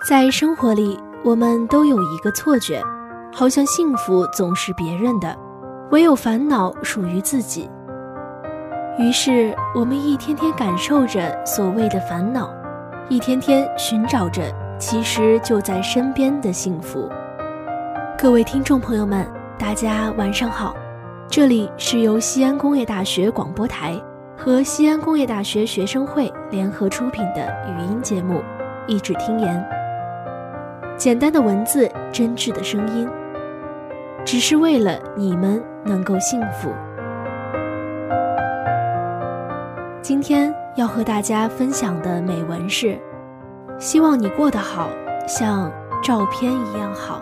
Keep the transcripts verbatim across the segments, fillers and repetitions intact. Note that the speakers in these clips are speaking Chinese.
在生活里，我们都有一个错觉，好像幸福总是别人的，唯有烦恼属于自己。于是我们一天天感受着所谓的烦恼，一天天寻找着其实就在身边的幸福。各位听众朋友们，大家晚上好，这里是由西安工业大学广播台和西安工业大学学生会联合出品的语音节目《一纸听言》。简单的文字，真挚的声音，只是为了你们能够幸福。今天要和大家分享的美文是：希望你过得好，像照片一样好。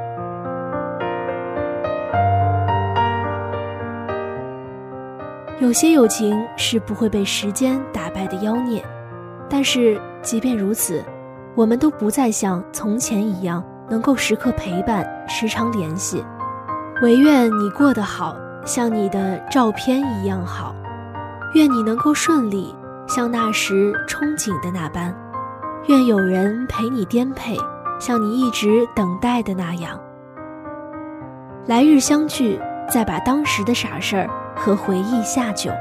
有些友情是不会被时间打败的妖孽，但是即便如此，我们都不再像从前一样能够时刻陪伴，时常联系。唯愿你过得好，像你的照片一样好。愿你能够顺利，像那时憧憬的那般。愿有人陪你颠沛，像你一直等待的那样。来日相聚，再把当时的傻事儿和回忆下酒。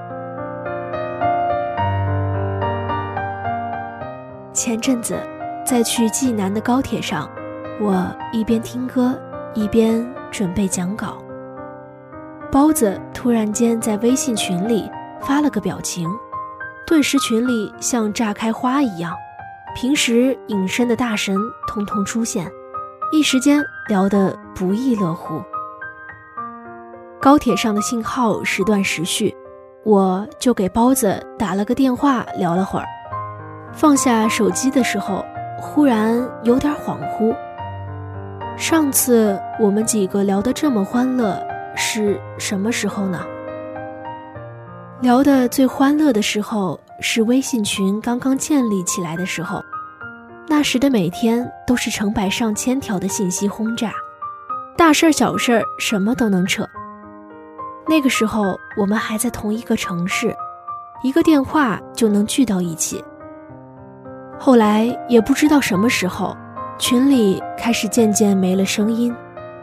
前阵子在去济南的高铁上，我一边听歌一边准备讲稿。包子突然间在微信群里发了个表情，顿时群里像炸开花一样，平时隐身的大神通通出现，一时间聊得不亦乐乎。高铁上的信号时断时续，我就给包子打了个电话聊了会儿。放下手机的时候，忽然有点恍惚。上次我们几个聊得这么欢乐，是什么时候呢？聊得最欢乐的时候，是微信群刚刚建立起来的时候。那时的每天都是成百上千条的信息轰炸，大事小事什么都能扯。那个时候我们还在同一个城市，一个电话就能聚到一起。后来也不知道什么时候，群里开始渐渐没了声音。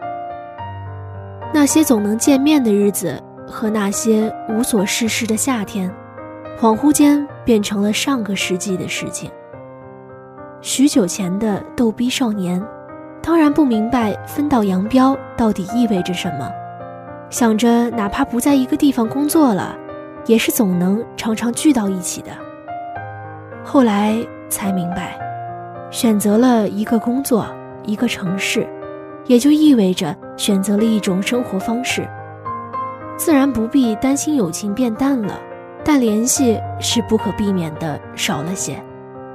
那些总能见面的日子和那些无所事事的夏天，恍惚间变成了上个世纪的事情。许久前的逗逼少年，当然不明白分道扬镳到底意味着什么，想着哪怕不在一个地方工作了，也是总能常常聚到一起的。后来才明白，选择了一个工作，一个城市，也就意味着选择了一种生活方式。自然不必担心友情变淡了，但联系是不可避免的少了些。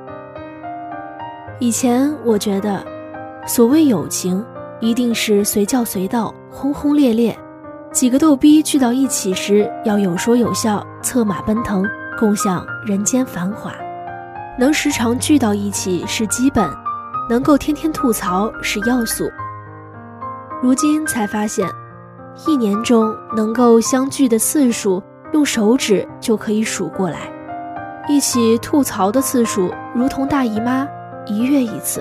以前我觉得，所谓友情，一定是随叫随到，轰轰烈烈，几个逗逼聚到一起时要有说有笑，策马奔腾，共享人间繁华。能时常聚到一起是基本，能够天天吐槽是要素。如今才发现，一年中能够相聚的次数，用手指就可以数过来。一起吐槽的次数，如同大姨妈，一月一次。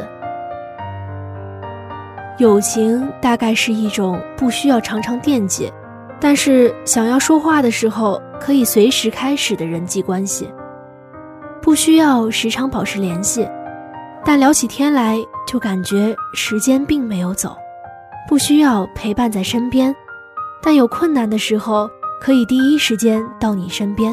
友情大概是一种不需要常常惦记，但是想要说话的时候可以随时开始的人际关系。不需要时常保持联系，但聊起天来就感觉时间并没有走。不需要陪伴在身边，但有困难的时候可以第一时间到你身边。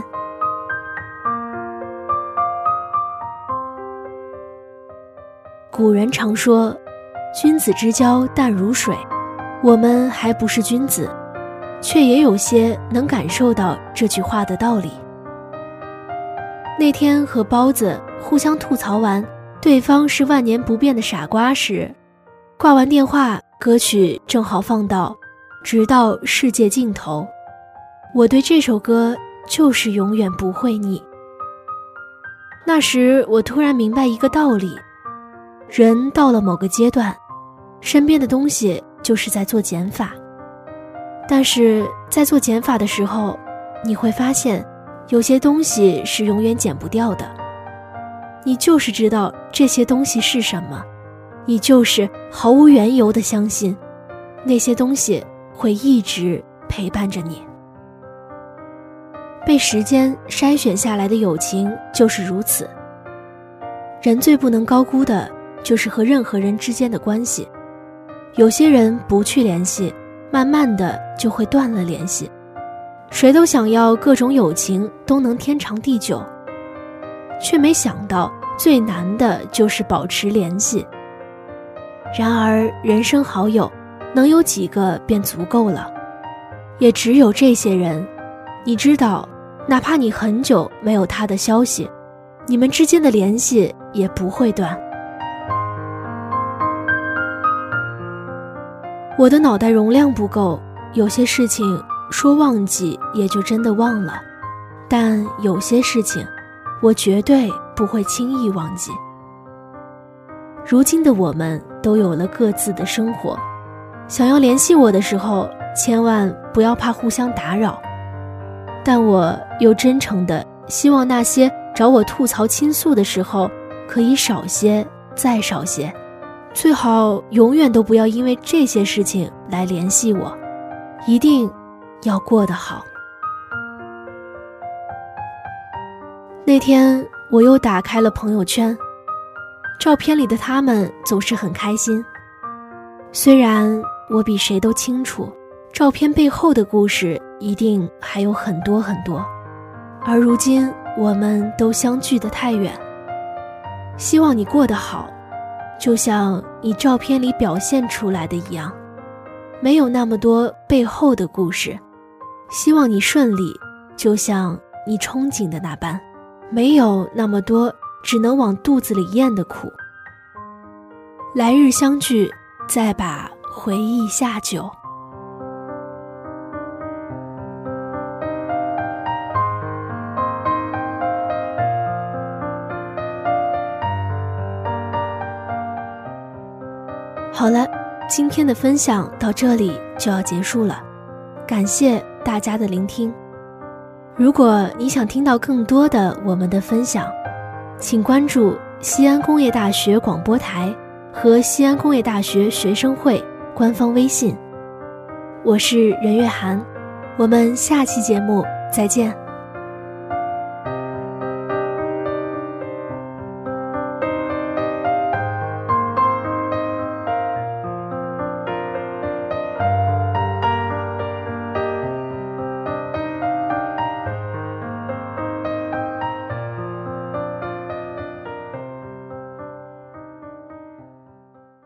古人常说，君子之交淡如水，我们还不是君子，却也有些能感受到这句话的道理。那天和包子互相吐槽完对方是万年不变的傻瓜时，挂完电话，歌曲正好放到直到世界尽头。我对这首歌就是永远不会腻。那时我突然明白一个道理，人到了某个阶段，身边的东西就是在做减法。但是在做减法的时候，你会发现有些东西是永远减不掉的。你就是知道这些东西是什么， 你就是毫无缘由地相信那些东西会一直陪伴着你。被时间筛选下来的友情就是如此。人最不能高估的就是和任何人之间的关系。有些人不去联系，慢慢的就会断了联系。谁都想要各种友情都能天长地久，却没想到最难的就是保持联系。然而人生好友能有几个便足够了，也只有这些人，你知道，哪怕你很久没有他的消息，你们之间的联系也不会断。我的脑袋容量不够，有些事情说忘记也就真的忘了，但有些事情我绝对不会轻易忘记。如今的我们都有了各自的生活，想要联系我的时候，千万不要怕互相打扰。但我又真诚地希望那些找我吐槽倾诉的时候可以少些，再少些，最好永远都不要因为这些事情来联系我，一定要过得好。那天我又打开了朋友圈，照片里的他们总是很开心。虽然我比谁都清楚，照片背后的故事一定还有很多很多，而如今我们都相距得太远。希望你过得好，就像你照片里表现出来的一样，没有那么多背后的故事。希望你顺利，就像你憧憬的那般，没有那么多只能往肚子里咽的苦。来日相聚，再把回忆下酒。好了，今天的分享到这里就要结束了，感谢大家的聆听。如果你想听到更多的我们的分享，请关注西安工业大学广播台和西安工业大学学生会官方微信。我是任月涵，我们下期节目再见。